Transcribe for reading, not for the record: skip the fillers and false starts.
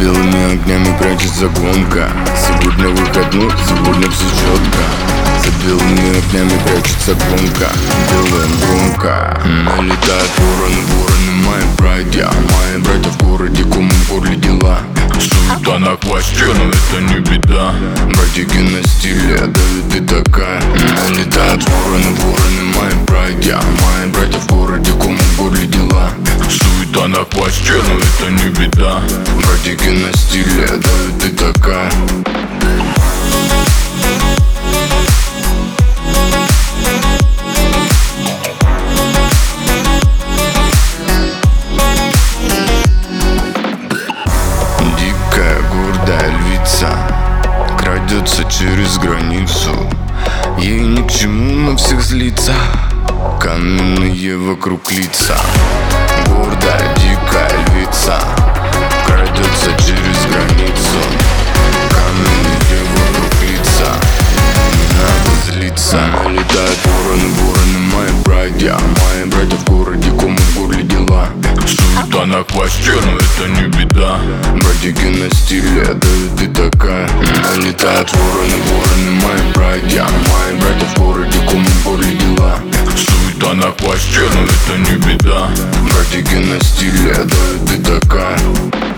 белыми огнями прячется гонка. Сегодня выходной, сегодня все четко. За белыми огнями прячется гонка. Делаем громко. Налетают вороны, вороны мои братья. Мои братья в городе, кому в горле дела. Суета на хвосте, но это не беда. Братики на стиле, да ведь ты такая. Налетают вороны, вороны мои братья. Мои братья в городе, кому в горле дела. Суета на хвосте, но это не беда. Братики на стиле, да ведь ты такая. Дикая, гордая львица крадется через границу. Ей ни к чему на всех злиться. Каменные вокруг лица. Гордая, дикая львица крадется через границу. Каменные вокруг лица. Не надо злиться. Налетают вороны, вороны мои братья. Мои братья в городе, кому в горле дела. Суета на хвосте, но это не беда. Братики на стиле, да ведь ты такая. Налетают вороны, вороны мои братья. Мои братья в городе, кому в горле дела. Суета на хвосте, но это не беда. Братики на стиле, да ведь ты такая.